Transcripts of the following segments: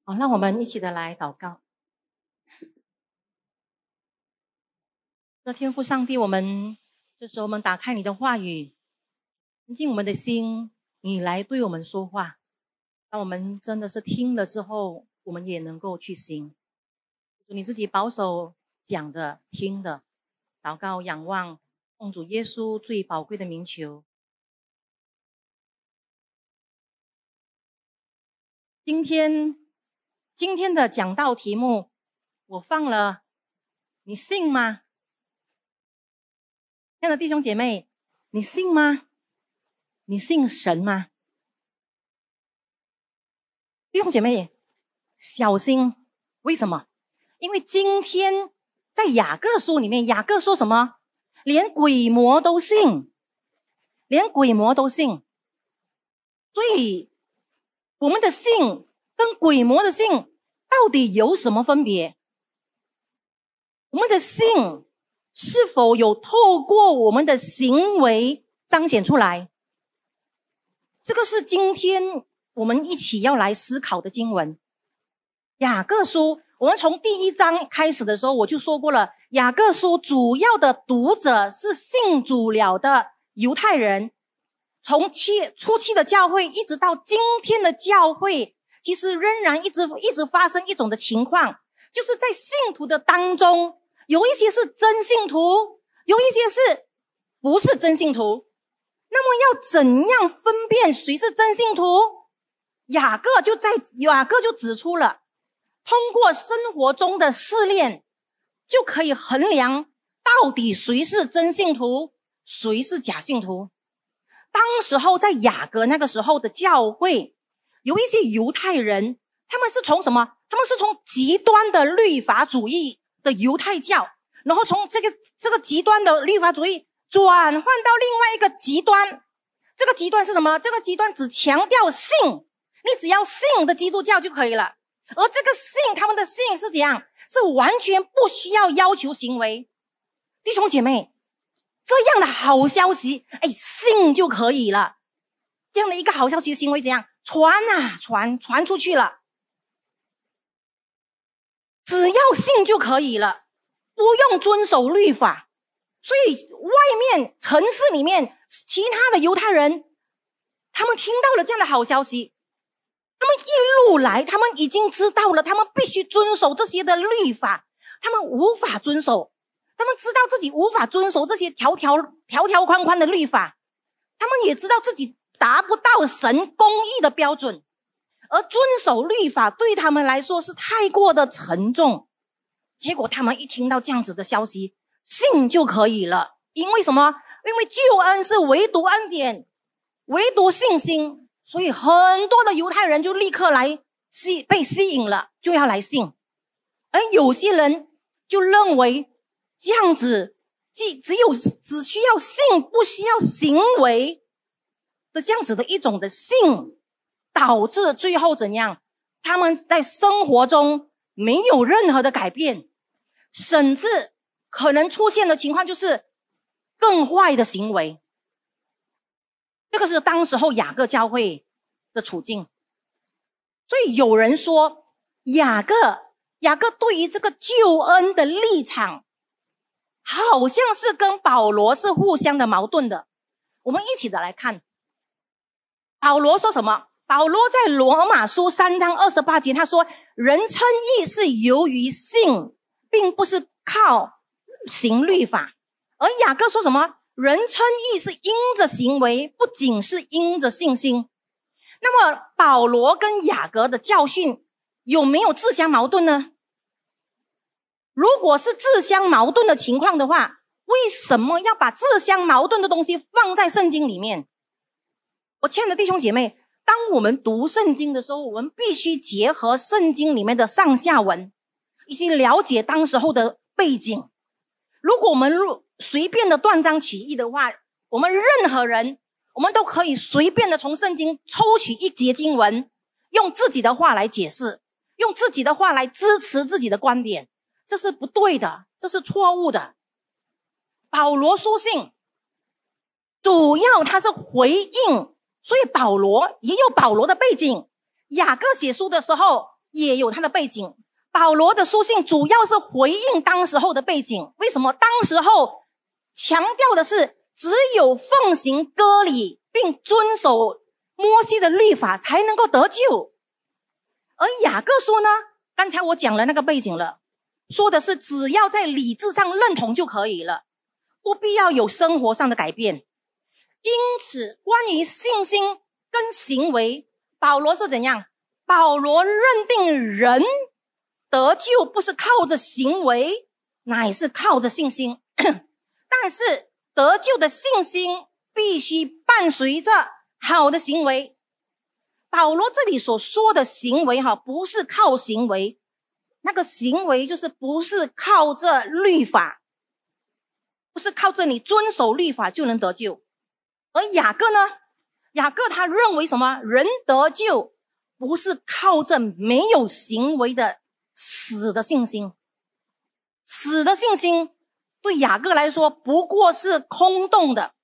好，让我们一起的来祷告。天父上帝，这时候我们打开你的话语，安静我们的心，你来对我们说话。当我们真的是听了之后，我们也能够去行。你自己保守讲的听的，祷告仰望，奉主耶稣最宝贵的名求。今天的讲道题目我放了，你信吗？亲爱的弟兄姐妹，你信吗？你信神吗？弟兄姐妹小心，为什么？因为今天在雅各书里面，雅各说什么？连鬼魔都信，连鬼魔都信。所以我们的信跟鬼魔的信到底有什么分别？我们的信是否有透过我们的行为彰显出来？这个是今天我们一起要来思考的经文。雅各书，我们从第1章开始的时候我就说过了，雅各书主要的读者是信主了的犹太人。从初期的教会一直到今天的教会，其实仍然一直发生一种的情况，就是在信徒的当中，有一些是真信徒，有一些是不是真信徒。那么要怎样分辨谁是真信徒？雅各就指出了，通过生活中的试炼，就可以衡量到底谁是真信徒，谁是假信徒。当时候在雅各那个时候的教会，有一些犹太人，他们是从什么？他们是从极端的律法主义的犹太教，然后从这个极端的律法主义转换到另外一个极端。这个极端是什么？这个极端只强调信，你只要信的基督教就可以了。而这个信，他们的信是怎样？是完全不需要要求行为。弟兄姐妹，这样的好消息，信就可以了。这样的一个好消息的行为怎样？传出去了。只要信就可以了，不用遵守律法。所以外面城市里面其他的犹太人，他们听到了这样的好消息，他们一路来，他们已经知道了，他们必须遵守这些的律法，他们无法遵守，他们知道自己无法遵守这些条条框框的律法，他们也知道自己达不到神公义的标准，而遵守律法对他们来说是太过的沉重。结果他们一听到这样子的消息，信就可以了。因为什么？因为救恩是唯独恩典，唯独信心，所以很多的犹太人就立刻被吸引了，就要来信。而有些人就认为这样子只需要信，不需要行为的这样子的一种的信，导致最后怎样？他们在生活中没有任何的改变，甚至可能出现的情况就是更坏的行为。这个是当时候雅各教会的处境。所以有人说雅各对于这个救恩的立场好像是跟保罗是互相的矛盾的。我们一起的来看保罗说什么。保罗在罗马书3章28节他说，人称义是由于信，并不是靠行律法。而雅各说什么？人称义是因着行为，不仅是因着信心。那么保罗跟雅各的教训有没有自相矛盾呢？如果是自相矛盾的情况的话，为什么要把自相矛盾的东西放在圣经里面？我亲爱的弟兄姐妹，当我们读圣经的时候，我们必须结合圣经里面的上下文，以及了解当时候的背景。如果我们随便的断章取义的话，我们任何人，我们都可以随便的从圣经抽取一节经文，用自己的话来解释，用自己的话来支持自己的观点，这是不对的，这是错误的。保罗书信主要他是回应，所以保罗也有保罗的背景。雅各写书的时候， 也有它的背景。保罗的书信主要是回应当时候的背景。为什么？当时候强调的是只有奉行割礼并遵守摩西的律法才能够得救。而雅各书呢，刚才我讲了那个背景了，说的是只要在理智上认同就可以了，不必要有生活上的改变。因此关于信心跟行为，保罗是怎样？保罗认定人得救不是靠着行为，乃是靠着信心但是得救的信心必须伴随着好的行为。保罗这里所说的行为不是靠行为，那个行为就是不是靠着律法，不是靠着你遵守律法就能得救。而雅各呢？雅各他认为什么？人得救不是靠着没有行为的死的信心。死的信心对雅各来说不过是空洞的。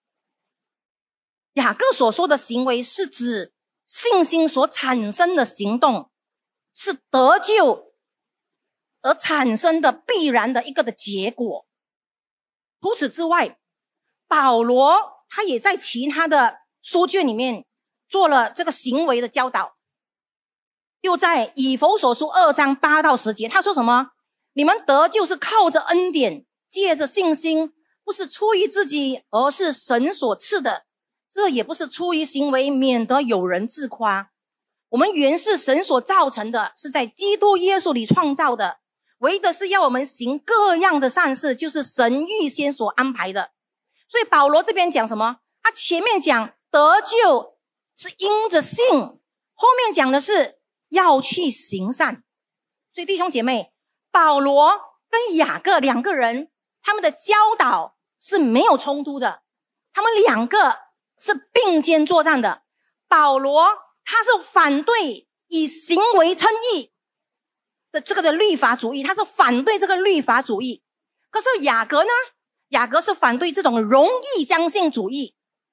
雅各所说的行为是指信心所产生的行动，是得救而产生的必然的一个的结果。除此之外，保罗他也在其他的书卷里面做了这个行为的教导。又在以弗所书2章8到10节，他说什么？你们得救是靠着恩典，借着信心，不是出于自己，而是神所赐的。这也不是出于行为，免得有人自夸。我们原是神所造成的，是在基督耶稣里创造的，为的是要我们行各样的善事，就是神预先所安排的。所以保罗这边讲什么？他前面讲得救是因着信，后面讲的是要去行善。所以弟兄姐妹，保罗跟雅各两个人，他们的教导是没有冲突的，他们两个是并肩作战的。保罗他是反对以行为称义的这个的律法主义，他是反对这个律法主义。可是雅各呢？雅各是反对这种容易相信主义。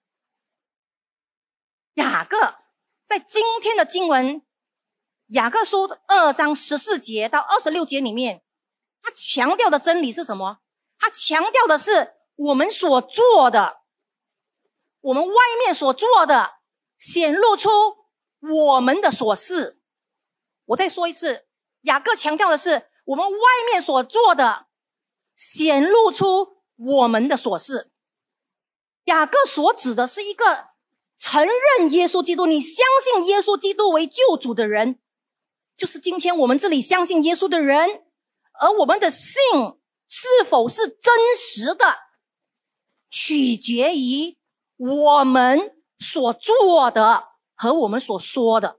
雅各在今天的经文雅各书2章14节到26节里面，他强调的真理是什么？他强调的是我们所做的，我们外面所做的显露出我们的所是。我再说一次，雅各强调的是我们外面所做的显露出我们的所是。雅各所指的是一个承认耶稣基督，你相信耶稣基督为救主的人，就是今天我们这里相信耶稣的人。而我们的信是否是真实的，取决于我们所做的和我们所说的。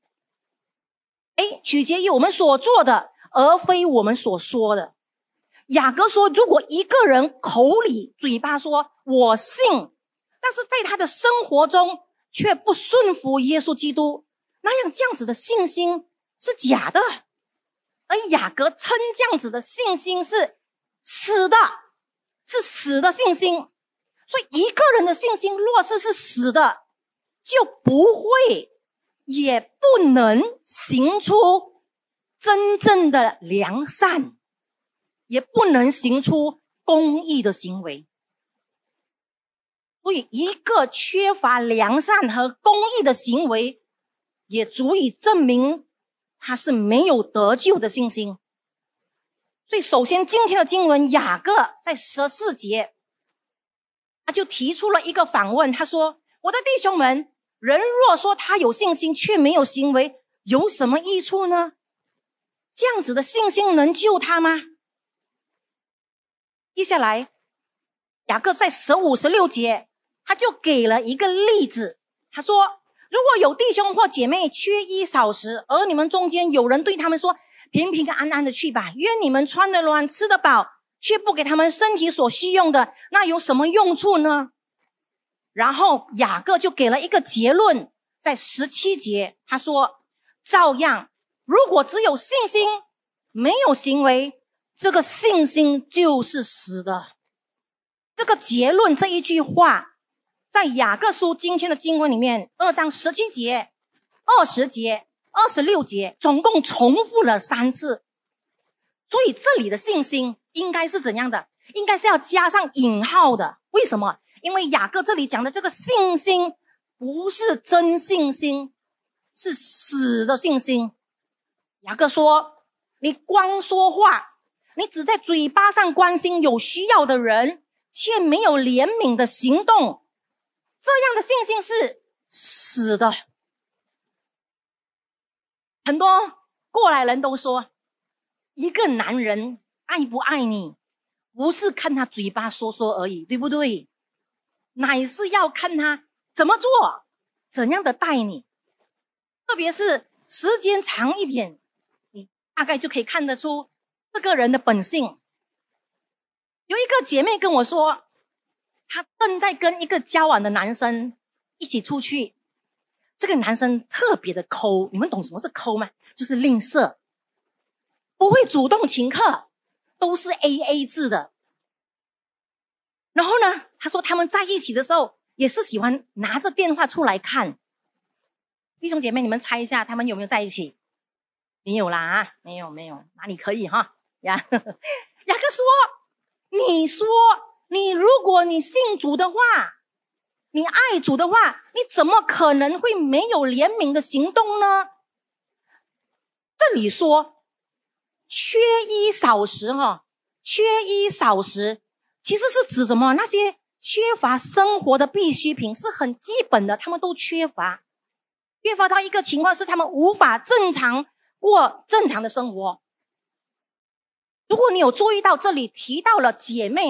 取决于我们所做的，而非我们所说的。雅各说，如果一个人口里嘴巴说我信，但是在他的生活中却不顺服耶稣基督，那样这样子的信心是假的。而雅各称这样子的信心是死的，是死的信心。所以一个人的信心若是死的，就不会也不能行出真正的良善，也不能行出公义的行为。所以一个缺乏良善和公义的行为，也足以证明他是没有得救的信心。所以首先今天的经文雅各在14节，他就提出了一个反问，他说，我的弟兄们，人若说他有信心却没有行为，有什么益处呢？这样子的信心能救他吗？接下来雅各在15、16节他就给了一个例子，他说，如果有弟兄或姐妹缺衣少食，而你们中间有人对他们说，平平安安的去吧，愿你们穿得暖，吃得饱，却不给他们身体所需用的，那有什么用处呢？然后雅各就给了一个结论，在17节他说，照样如果只有信心没有行为，这个信心就是死的。这个结论这一句话在雅各书今天的经文里面2章17节、20节、 26节总共重复了3次。所以这里的信心应该是怎样的？应该是要加上引号的。为什么？因为雅各这里讲的这个信心不是真信心，是死的信心。雅各说，你光说话，你只在嘴巴上关心有需要的人，却没有怜悯的行动，这样的信心是死的。很多过来人都说，一个男人爱不爱你，不是看他嘴巴说说而已，对不对？乃是要看他怎么做，怎样的待你。特别是时间长一点，你大概就可以看得出这个人的本性。有一个姐妹跟我说，她正在跟一个交往的男生一起出去，这个男生特别的抠，你们懂什么是抠吗？就是吝啬，不会主动请客，都是 AA 制的。然后呢，他说他们在一起的时候也是喜欢拿着电话出来看。弟兄姐妹，你们猜一下他们有没有在一起？没有啦啊，没有，哪里可以哈呀？雅各说，你如果你信主的话，你爱主的话，你怎么可能会没有怜悯的行动呢？这里说缺衣少食缺衣少食其实是指什么？那些缺乏生活的必需品是很基本的，他们都缺乏到一个情况是他们无法正常过正常的生活。如果你有注意到这里提到了姐妹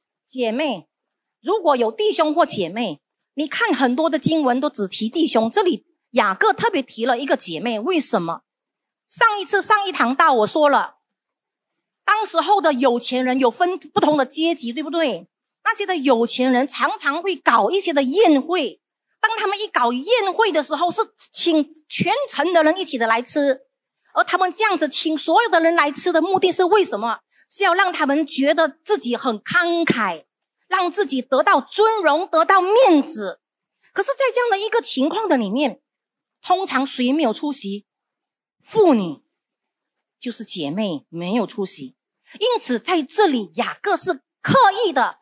如果有弟兄或姐妹，你看很多的经文都只提弟兄，这里雅各特别提了一个姐妹。为什么？上一堂道我说了，当时候的有钱人有分不同的阶级，对不对？那些的有钱人常常会搞一些的宴会，当他们一搞宴会的时候，是请全城的人一起的来吃，而他们这样子请所有的人来吃的目的是为什么？是要让他们觉得自己很慷慨，让自己得到尊荣，得到面子。可是在这样的一个情况的里面，通常谁没有出席？妇女，就是姐妹没有出席。因此在这里雅各是特意的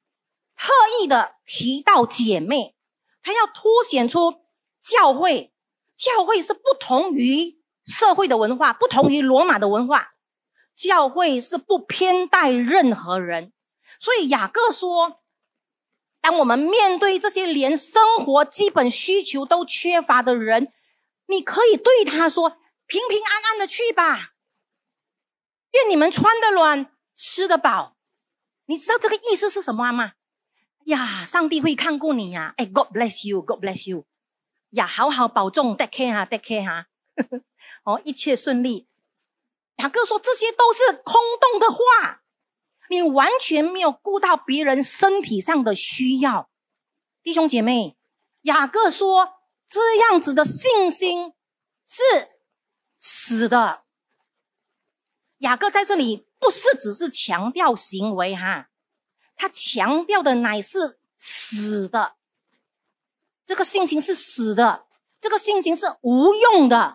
提到姐妹，他要凸显出教会是不同于社会的文化，不同于罗马的文化，教会是不偏待任何人。所以雅各说，当我们面对这些连生活基本需求都缺乏的人，你可以对他说，平平安安的去吧，愿你们穿得暖，吃得饱。你知道这个意思是什么吗？呀，上帝会看顾你呀，God bless you，God bless you。呀，好好保重 ，take care 哈一切顺利。雅各说这些都是空洞的话，你完全没有顾到别人身体上的需要。弟兄姐妹，雅各说这样子的信心是死的。雅各在这里不是只是强调行为他强调的乃是死的。这个信心是死的，这个信心是无用的。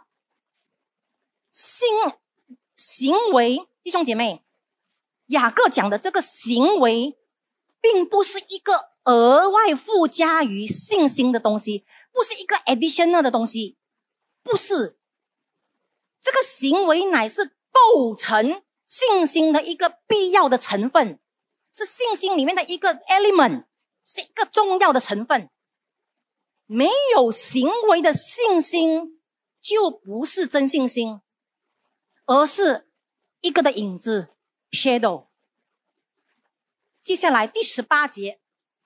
行为，弟兄姐妹，雅各讲的这个行为并不是一个额外附加于信心的东西，不是一个 additional 的东西，不是。这个行为乃是构成信心的一个必要的成分，是信心里面的一个 element， 是一个重要的成分。没有行为的信心就不是真信心，而是一个的影子 shadow。 接下来第18节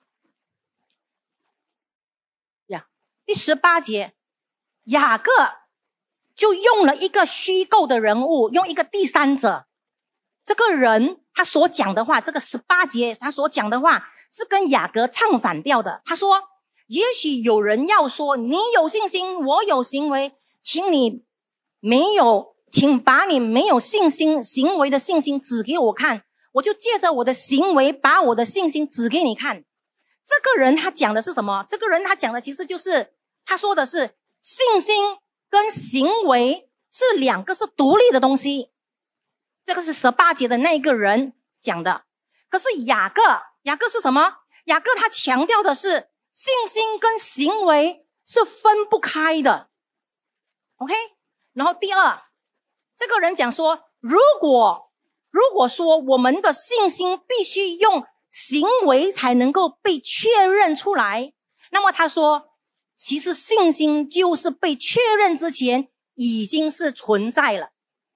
第18节雅各就用了一个虚构的人物，用一个第三者。这个人他所讲的话，这个18节他所讲的话是跟雅各唱反调的。他说，也许有人要说，你有信心，我有行为，请把你没有信心行为的信心指给我看，我就借着我的行为把我的信心指给你看。这个人他讲的是什么？这个人他讲的其实就是，他说的是信心跟行为是两个是独立的东西，这个是18节的那个人讲的。可是雅各是什么？雅各他强调的是信心跟行为是分不开的。 OK， 然后第二，这个人讲说，如果说我们的信心必须用行为才能够被确认出来，那么他说其实信心就是被确认之前已经是存在了，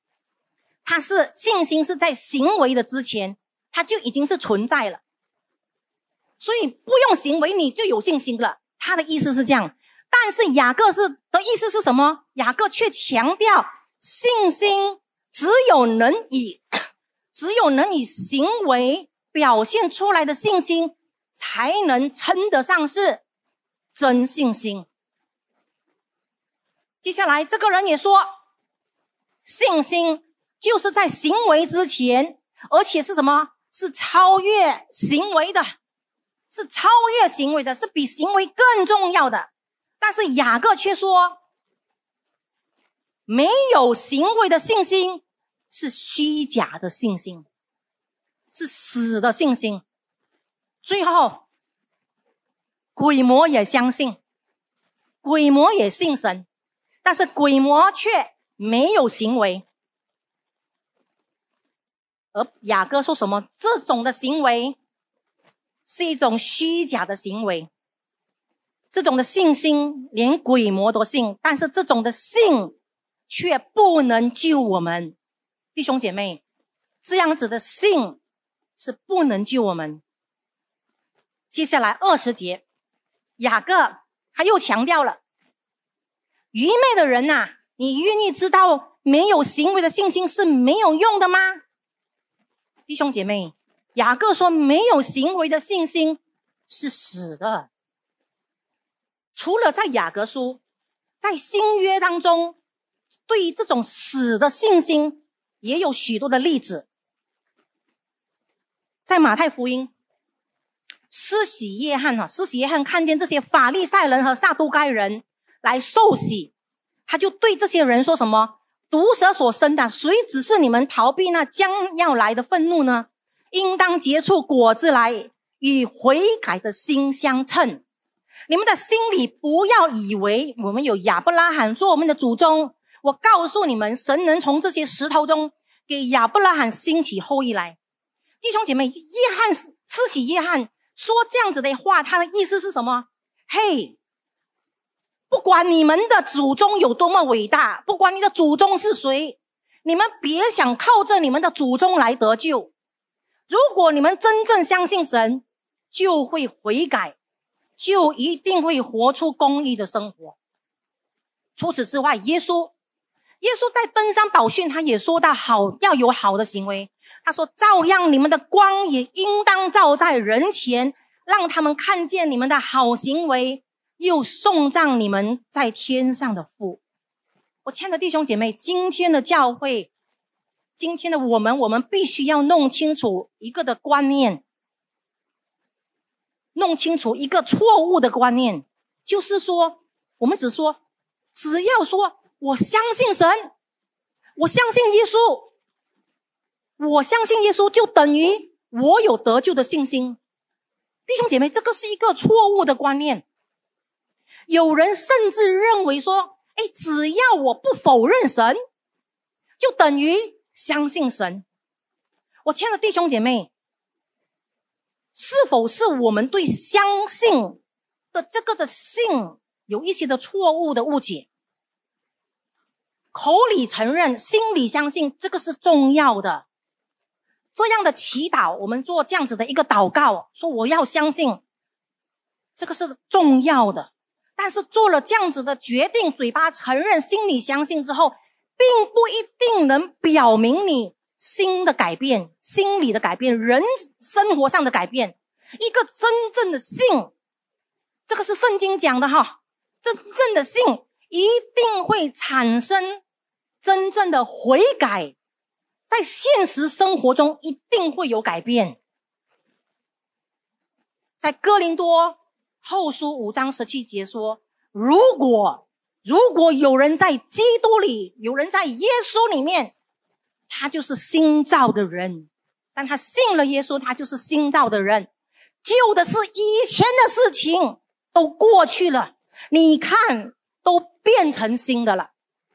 信心是在行为的之前它就已经是存在了，所以不用行为你就有信心了，他的意思是这样。但是雅各的意思是什么？雅各却强调信心只有能以行为表现出来的信心才能称得上是真信心。接下来这个人也说，信心就是在行为之前，而且是什么？是超越行为的，是比行为更重要的。但是雅各却说，没有行为的信心是虚假的信心，是死的信心。最后鬼魔也相信，鬼魔也信神，但是鬼魔却没有行为。而雅各说什么？这种的行为是一种虚假的行为，这种的信心连鬼魔都信，但是这种的信却不能救我们。弟兄姐妹，这样子的信是不能救我们。接下来20节，雅各他又强调了，愚昧的人啊，你愿意知道没有行为的信心是没有用的吗？弟兄姐妹，雅各说没有行为的信心是死的。除了在雅各书，在新约当中对于这种死的信心也有许多的例子。在马太福音，施洗约翰看见这些法利赛人和撒都该人来受洗，他就对这些人说什么？毒蛇所生的，谁只是你们逃避那将要来的愤怒呢？应当结出果子来，与悔改的心相称。你们的心里不要以为我们有亚伯拉罕做我们的祖宗，我告诉你们，神能从这些石头中给亚伯拉罕兴起后裔来。弟兄姐妹，施洗约翰说这样子的话，他的意思是什么？嘿，不管你们的祖宗有多么伟大，不管你的祖宗是谁，你们别想靠着你们的祖宗来得救。如果你们真正相信神，就会悔改，就一定会活出公义的生活。除此之外，耶稣在登山宝训他也说到要有好的行为。他说，照样你们的光也应当照在人前，让他们看见你们的好行为，又颂赞你们在天上的父。我亲爱的弟兄姐妹，今天的教会，今天的我们必须要弄清楚一个的观念，弄清楚一个错误的观念，就是说我们只要说我相信神，我相信耶稣，我相信耶稣就等于我有得救的信心。弟兄姐妹，这个是一个错误的观念。有人甚至认为说，只要我不否认神，就等于相信神。我亲爱的弟兄姐妹，是否是我们对相信的这个的信有一些的错误的误解？口里承认，心里相信，这个是重要的。这样的祈祷，我们做这样子的一个祷告，说我要相信，这个是重要的。但是做了这样子的决定，嘴巴承认，心里相信之后，并不一定能表明你心的改变，心理的改变，人生活上的改变。一个真正的信，这个是圣经讲的哈，真正的信一定会产生真正的悔改，在现实生活中一定会有改变。在哥林多后书5章17节说，如果如果有人在基督里，有人在耶稣里面，他就是新造的人。当他信了耶稣，他就是新造的人。旧的是以前的事情都过去了，你看都变成新的了。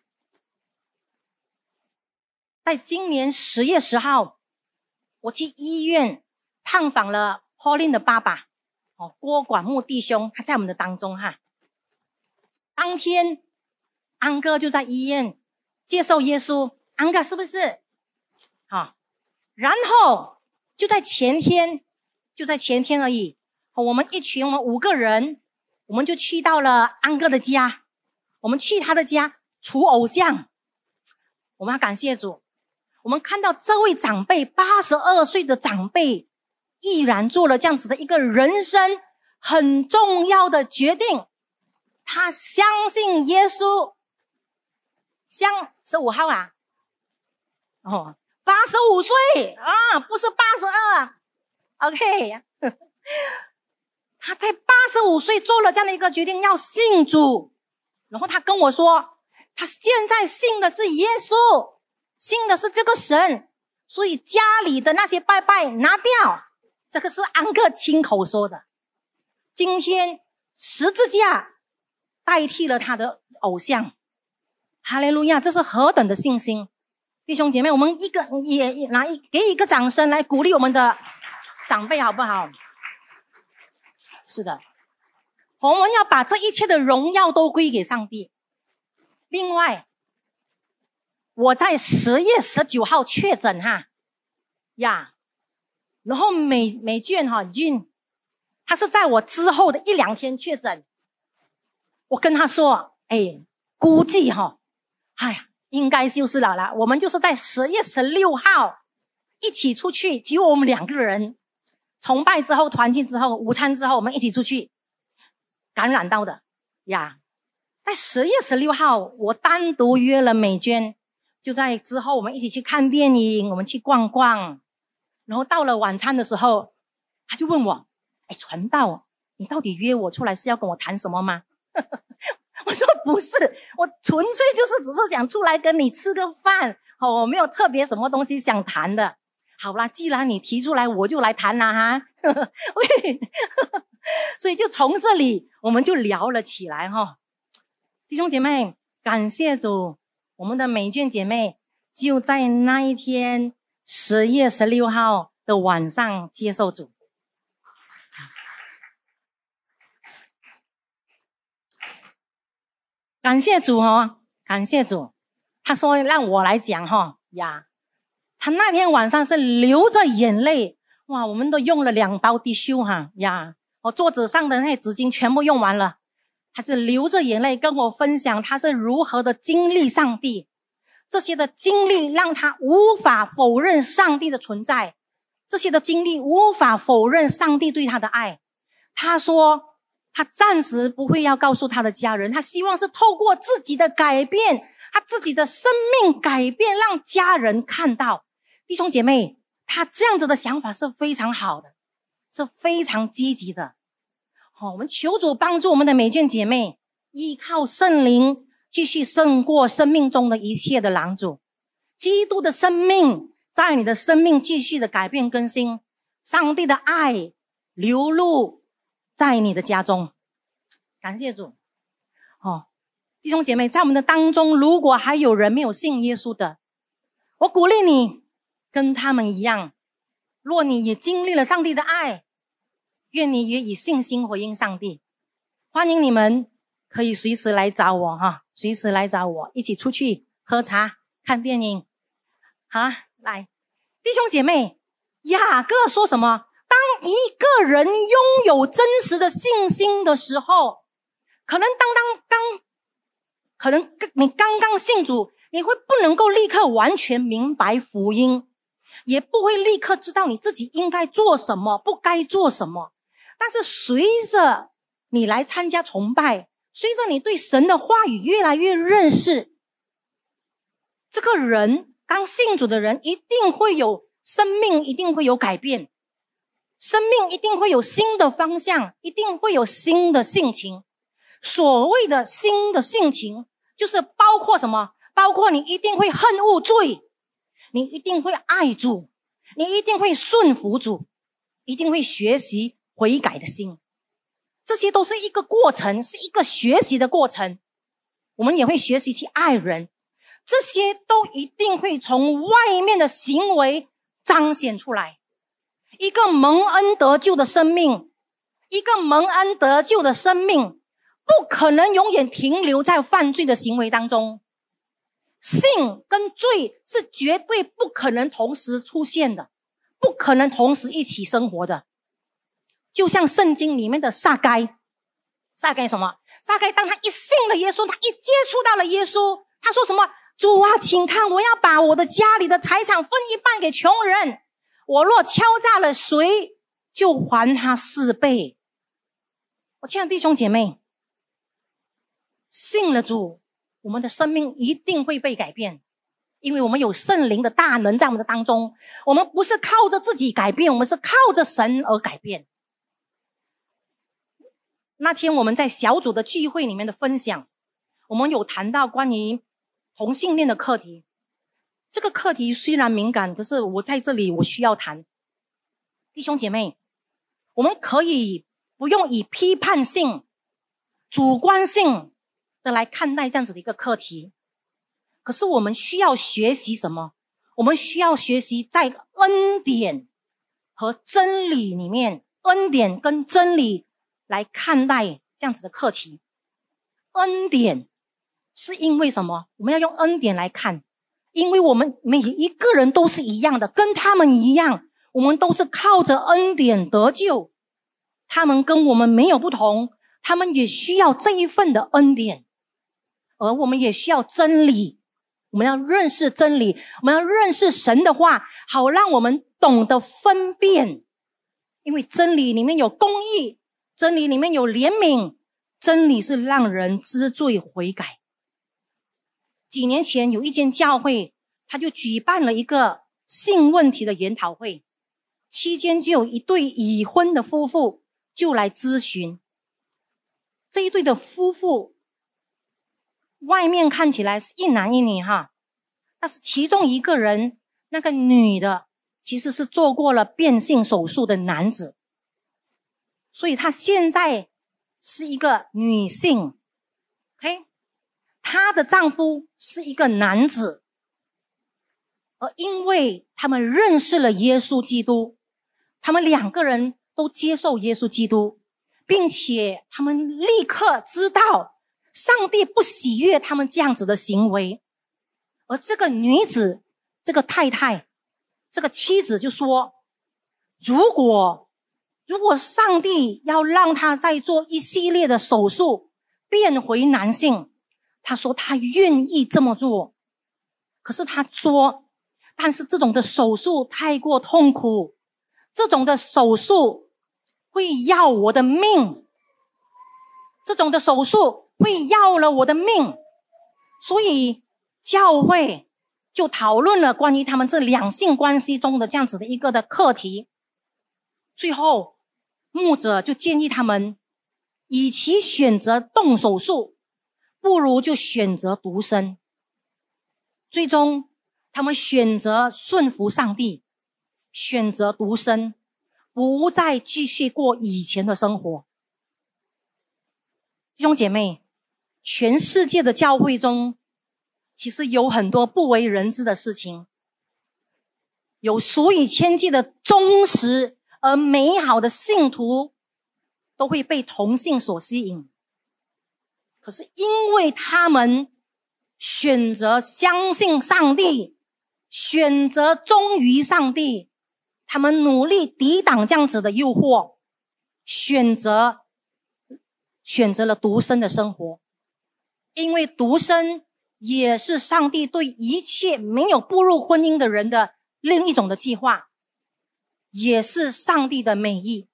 在今年10月10号，我去医院探访了 Pauline 的爸爸，郭管木弟兄，他在我们的当中哈。当天安哥就在医院接受耶稣，安哥是不是？然后就在前天而已，我们5个人，我们就去到了安哥的家，我们去他的家除偶像。我们要感谢主，我们看到这位长辈82岁的长辈毅然做了这样子的一个人生很重要的决定，他相信耶稣。15号啊，85岁啊，不是82。OK 他在85岁做了这样的一个决定，要信主。然后他跟我说，他现在信的是耶稣，信的是这个神，所以家里的那些拜拜拿掉。这个是安哥亲口说的。今天十字架代替了他的偶像，哈利路亚！这是何等的信心！弟兄姐妹，我们给一个掌声来鼓励我们的长辈好不好？是的，我们要把这一切的荣耀都归给上帝。另外，我在10月19号确诊然后美娟Jun，他是在我之后的1-2天确诊。我跟他说，估计应该就是了啦。我们就是在10月16号一起出去，只有我们2个人，崇拜之后团聚之后午餐之后我们一起出去感染到的在10月16号我单独约了美娟，就在之后我们一起去看电影，我们去逛逛。然后到了晚餐的时候，他就问我，传道，你到底约我出来是要跟我谈什么吗？我说不是，我纯粹就是只是想出来跟你吃个饭，我没有特别什么东西想谈的。好啦，既然你提出来，我就来谈啦哈。所以就从这里我们就聊了起来弟兄姐妹，感谢主，我们的美娟姐妹就在那一天10月16号的晚上接受主。感谢主感谢主。他说让我来讲他那天晚上是流着眼泪，我们都用了2包tissue桌子上的那些纸巾全部用完了。他是流着眼泪跟我分享他是如何的经历上帝，这些的经历让他无法否认上帝的存在，这些的经历无法否认上帝对他的爱。他说他暂时不会要告诉他的家人，他希望是透过自己的改变，他自己的生命改变，让家人看到。弟兄姐妹，他这样子的想法是非常好的，是非常积极的。我们求主帮助我们的美娟姐妹依靠圣灵继续胜过生命中的一切的拦阻，基督的生命在你的生命继续的改变更新，上帝的爱流露在你的家中。感谢主弟兄姐妹，在我们的当中如果还有人没有信耶稣的，我鼓励你跟他们一样，若你也经历了上帝的爱，愿你也以信心回应上帝。欢迎你们可以随时来找我随时来找我，一起出去喝茶看电影来。弟兄姐妹，雅各说什么？当一个人拥有真实的信心的时候，可能你刚刚信主，你会不能够立刻完全明白福音，也不会立刻知道你自己应该做什么不该做什么。但是随着你来参加崇拜，随着你对神的话语越来越认识，这个人刚信主的人一定会有生命，一定会有改变，生命一定会有新的方向，一定会有新的性情。 所谓的新的性情，就是包括什么？包括你一定会恨恶罪，你一定会爱主，你一定会顺服主，一定会学习悔改的心。这些都是一个过程，是一个学习的过程。我们也会学习去爱人，这些都一定会从外面的行为彰显出来。一个蒙恩得救的生命，一个蒙恩得救的生命不可能永远停留在犯罪的行为当中。性跟罪是绝对不可能同时出现的，不可能同时一起生活的。就像圣经里面的撒该什么？撒该当他一信了耶稣，他一接触到了耶稣，他说什么？主啊，请看，我要把我的家里的财产分一半给穷人，我若敲诈了谁，就还他4倍。我亲爱的弟兄姐妹，信了主，我们的生命一定会被改变，因为我们有圣灵的大能在我们的当中。我们不是靠着自己改变，我们是靠着神而改变。那天我们在小组的聚会里面的分享，我们有谈到关于同性恋的课题。这个课题虽然敏感，可是我在这里我需要谈。弟兄姐妹，我们可以不用以批判性、主观性的来看待这样子的一个课题，可是我们需要学习什么？我们需要学习在恩典和真理里面，恩典跟真理来看待这样子的课题。恩典是因为什么？我们要用恩典来看，因为我们每一个人都是一样的，跟他们一样，我们都是靠着恩典得救。他们跟我们没有不同，他们也需要这一份的恩典，而我们也需要真理。我们要认识真理，我们要认识神的话，好让我们懂得分辨。因为真理里面有公义，真理里面有怜悯，真理是让人知罪悔改。几年前有一间教会，他就举办了一个性问题的研讨会，期间就有一对已婚的夫妇就来咨询。这一对的夫妇外面看起来是一男一女哈，但是其中一个人，那个女的其实是做过了变性手术的男子，所以她现在是一个女性。OK， 她的丈夫是一个男子，而因为他们认识了耶稣基督，他们两个人都接受耶稣基督，并且他们立刻知道上帝不喜悦他们这样子的行为。而这个女子，这个太太，这个妻子就说，如果上帝要让她再做一系列的手术变回男性，她说她愿意这么做。可是她说，但是这种的手术太过痛苦，这种的手术会要我的命，这种的手术会要了我的命。所以教会就讨论了关于他们这两性关系中的这样子的一个的课题。最后牧者就建议他们，与其选择动手术，不如就选择独身。最终他们选择顺服上帝，选择独身，不再继续过以前的生活。弟兄姐妹，全世界的教会中其实有很多不为人知的事情，有数以千计的忠实而美好的信徒都会被同性所吸引。可是因为他们选择相信上帝，选择忠于上帝，他们努力抵挡这样子的诱惑，选择了独身的生活。因为独身也是上帝对一切没有步入婚姻的人的另一种的计划，也是上帝的美意。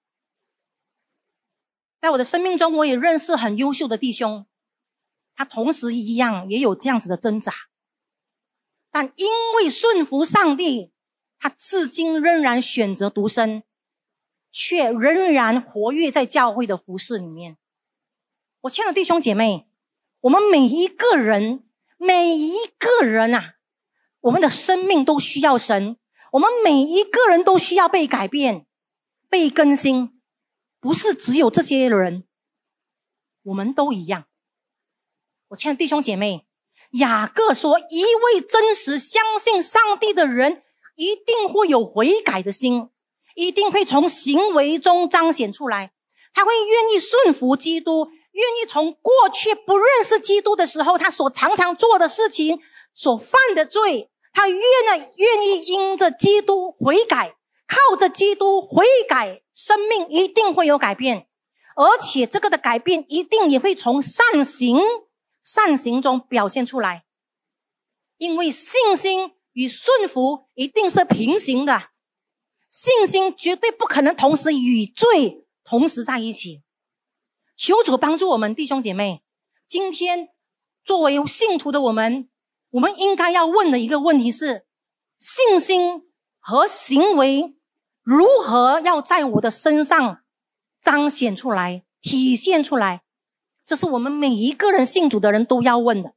在我的生命中，我也认识很优秀的弟兄，他同时一样也有这样子的挣扎，但因为顺服上帝，他至今仍然选择独身，却仍然活跃在教会的服事里面。 我亲爱的弟兄姐妹，我们每一个人啊，我们的生命都需要神，我们每一个人都需要被改变、被更新，不是只有这些人，我们都一样。我亲爱的弟兄姐妹，雅各说，一位真实相信上帝的人一定会有悔改的心，一定会从行为中彰显出来，他会愿意顺服基督，愿意从过去不认识基督的时候他所常常做的事情，所犯的罪，他愿意因着基督悔改，靠着基督悔改，生命一定会有改变，而且这个的改变一定也会从善行中表现出来。因为信心与顺服一定是平行的，信心绝对不可能同时与罪同时在一起。求主帮助我们弟兄姐妹，今天作为信徒的我们应该要问的一个问题是，信心和行为如何要在我的身上彰显出来、体现出来，这是我们每一个人信主的人都要问的。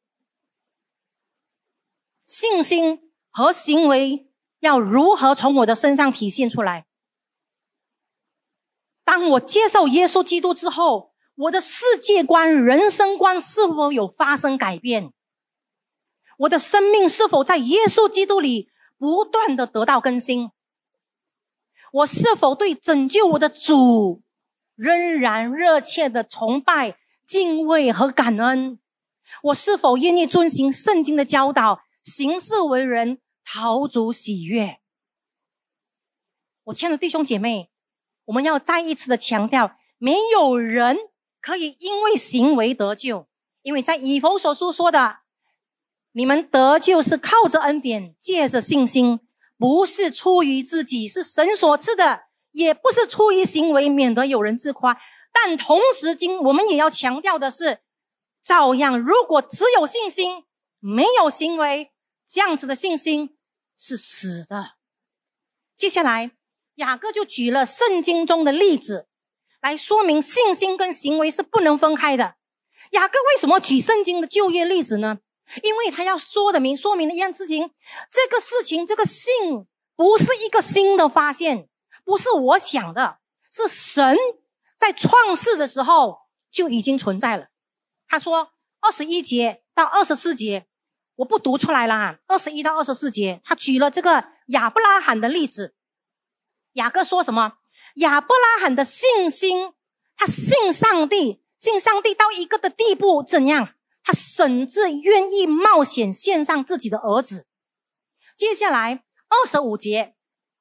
信心和行为要如何从我的身上体现出来？当我接受耶稣基督之后，我的世界观、人生观是否有发生改变？我的生命是否在耶稣基督里不断的得到更新？我是否对拯救我的主仍然热切的崇拜、敬畏和感恩？我是否愿意遵行圣经的教导，行事为人，讨主喜悦？我亲爱的弟兄姐妹，我们要再一次的强调，没有人可以因为行为得救，因为在以弗所书说的，你们得救是靠着恩典，借着信心，不是出于自己，是神所赐的，也不是出于行为，免得有人自夸。但同时我们也要强调的是，照样如果只有信心没有行为，这样子的信心是死的。接下来雅各就举了圣经中的例子来说明信心跟行为是不能分开的。雅各为什么举圣经的旧约例子呢？因为他要说明的一样事情，这个事情，这个信不是一个新的发现，不是我想的，是神在创世的时候就已经存在了。他说21节到24节，我不读出来了21到24节，他举了这个亚伯拉罕的例子。雅各说什么？亚伯拉罕的信心，他信上帝到一个的地步，怎样？他甚至愿意冒险献上自己的儿子。接下来25节，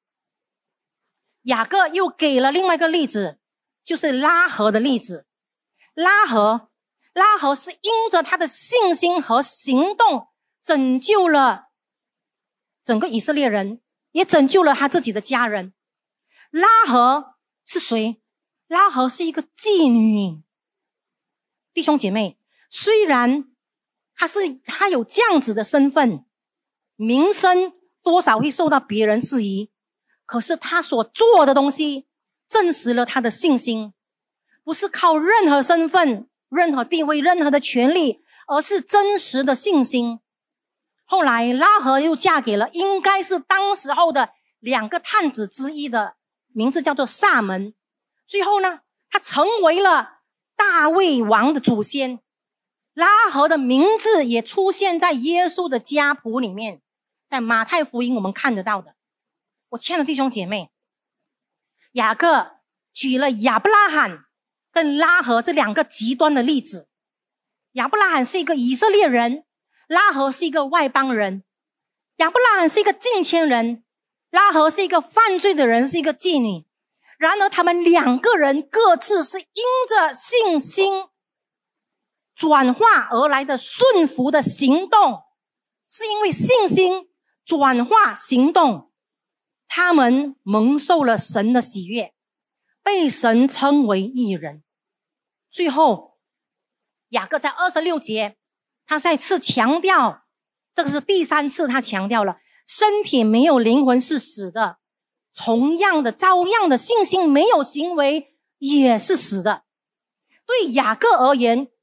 雅各又给了另外一个例子，就是拉合的例子。拉合是因着他的信心和行动拯救了整个以色列人，也拯救了他自己的家人。拉合是谁？拉合是一个妓女。弟兄姐妹，虽然他有这样子的身份，名声多少会受到别人质疑，可是他所做的东西证实了他的信心，不是靠任何身份、任何地位、任何的权利，而是真实的信心。后来拉合又嫁给了应该是当时候的2个探子之一的，名字叫做撒门。最后呢，他成为了大卫王的祖先。拉合的名字也出现在耶稣的家谱里面，在马太福音我们看得到的。我亲爱的弟兄姐妹，雅各举了亚伯拉罕跟拉合这2个极端的例子。亚伯拉罕是一个以色列人，拉合是一个外邦人。亚伯拉罕是一个敬虔人，拉合是一个犯罪的人，是一个妓女。然而他们2个人各自是因着信心转化而来的顺服的行动，是因为信心转化行动，他们蒙受了神的喜悦，被神称为义人。最后雅各在26节他再次强调，这个是第3次他强调了，身体没有灵魂是死的，同样的照样的信心没有行为也是死的。对雅各而言，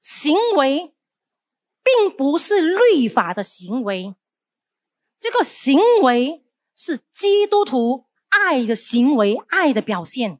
行为并不是律法的行为，这个行为是基督徒爱的行为，爱的表现。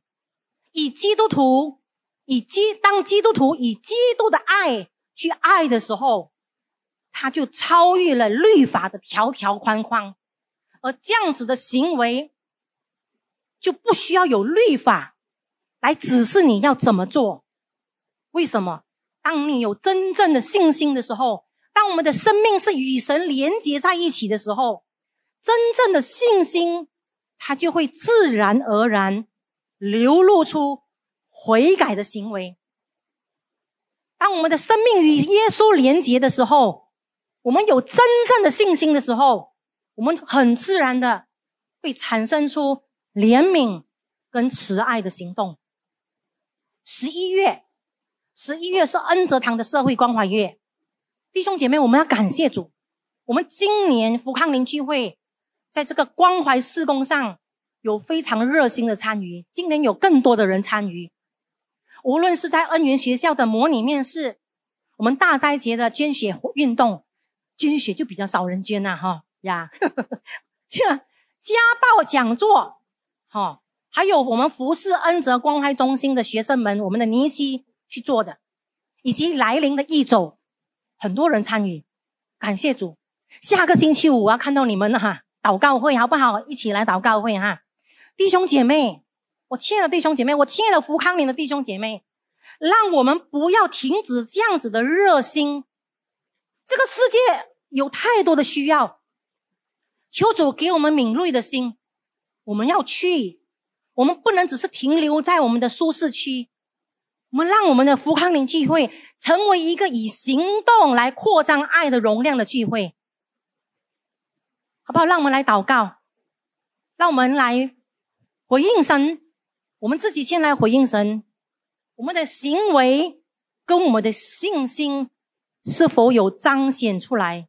当基督徒以基督的爱去爱的时候，他就超越了律法的条条框框，而这样子的行为就不需要有律法来指示你要怎么做。为什么？当你有真正的信心的时候，当我们的生命是与神连结在一起的时候，真正的信心它就会自然而然流露出悔改的行为。当我们的生命与耶稣连结的时候，我们有真正的信心的时候，我们很自然的会产生出怜悯跟慈爱的行动。11月是恩泽堂的社会关怀月，弟兄姐妹，我们要感谢主，我们今年福康灵聚会在这个关怀事工上有非常热心的参与，今年有更多的人参与。无论是在恩源学校的模拟面试，我们大斋节的捐血运动，捐血就比较少人捐家暴讲座还有我们服侍恩泽关怀中心的学生们，我们的尼西去做的，以及来临的义走，很多人参与，感谢主。下个星期五看到你们祷告会好不好？一起来祷告会弟兄姐妹，我亲爱的弟兄姐妹，我亲爱的福康灵的弟兄姐妹，让我们不要停止这样子的热心。这个世界有太多的需要，求主给我们敏锐的心，我们要去，我们不能只是停留在我们的舒适区，我们让我们的福康灵聚会成为一个以行动来扩张爱的容量的聚会，好不好？让我们来祷告，让我们来回应神，我们自己先来回应神，我们的行为跟我们的信心是否有彰显出来？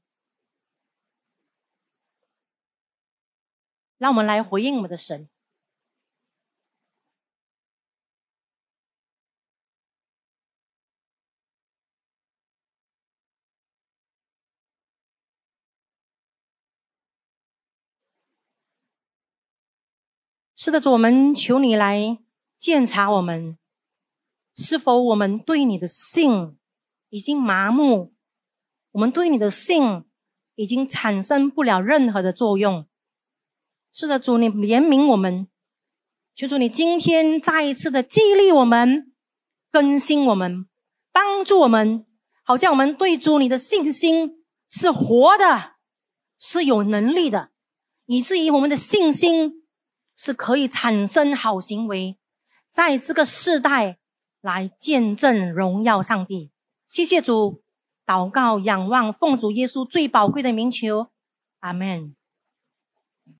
让我们来回应我们的神。是的，主，我们求你来鉴察我们，是否我们对你的信已经麻木，我们对你的信已经产生不了任何的作用。是的，主，你怜悯我们，求主你今天再一次的激励我们，更新我们，帮助我们，好像我们对主你的信心是活的，是有能力的，以至于我们的信心是可以产生好行为，在这个世代来见证荣耀上帝。谢谢主，祷告仰望奉主耶稣最宝贵的名求，阿们。